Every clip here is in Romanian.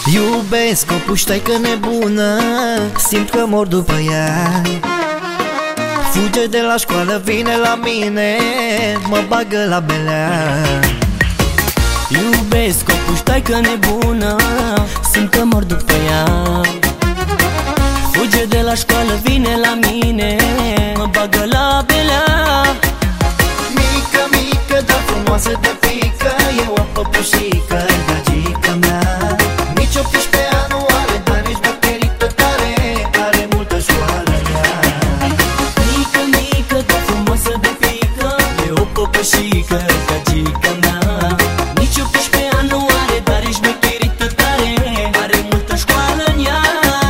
Iubesc o puștaică nebună, simt că mor după ea. Fuge de la școală, vine la mine, mă bagă la belea. Iubesc o puștaică nebună, simt că mor după ea. Fuge de la școală, vine la mine, mă bagă la belea. Mică, mică, dar frumoasă de pică, e o păpușică, gagica mea. Nici 18 ani nu are, dar nici bacterită tare, are multă școală ea. Mică, mică, dar frumoasă de pică, e o păpușică, gagica mea. Nici 18 ani nu are, dar nici bacterită tare, are multă școală în ea.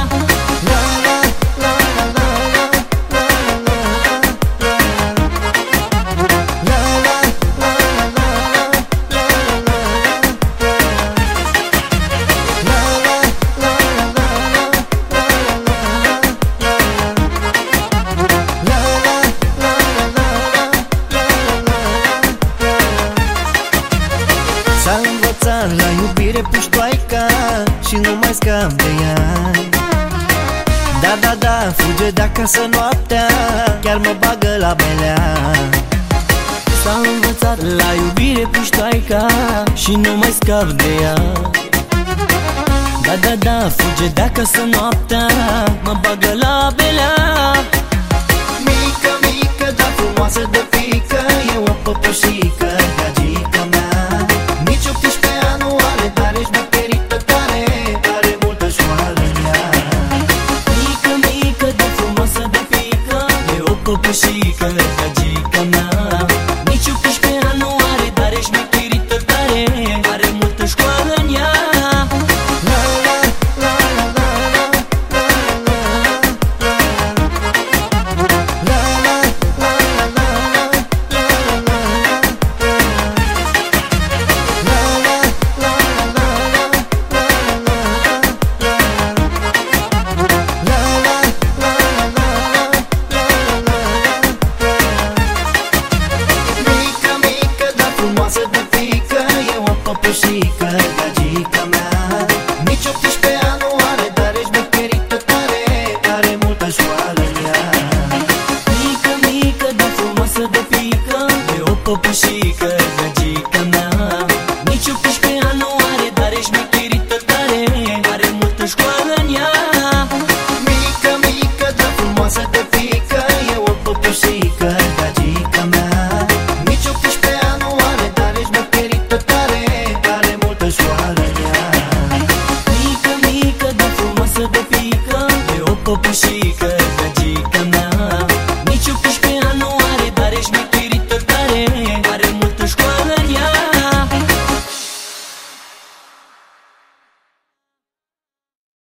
S-a învățat la iubire puștoaica și nu mai scap de ea. Da, da, da, fuge de acasă noaptea, chiar mă bagă la belea. S-a învățat la iubire puștoaica și nu mai scap de ea. Da, da, da, fuge de acasă noaptea, mă bagă la belea. Mică, mică, dar frumoasă de pică, e o păpușică, gagica mea. Nici 18 ani nu are, dar ești bacterită tare, are multă școală în ea. Mică, mică, dar frumoasă de pică, e o păpușică, gagica mea. Nici 18 ani nu are, dar ești bacterită tare, are multă școală în ea. Frumoasă de pică, e o păpușică, gagica mea. Nici 18 ani nu are, dar ești bacterită tare, are multă școală în ea. Mică, mică, dar frumoasă de pică, e o păpușică, gagica mea. Nici 18 ani nu are, dar ești bacterită tare, are multă școală în ea. Mică, mică, dar frumoasă de pică, e o păpușică, gagica mea. Nici 18 ani nu are, dar ești bacterită tare, are multă școală în ea. Mică, mică, dar frumoasă de pică, e o păpușică.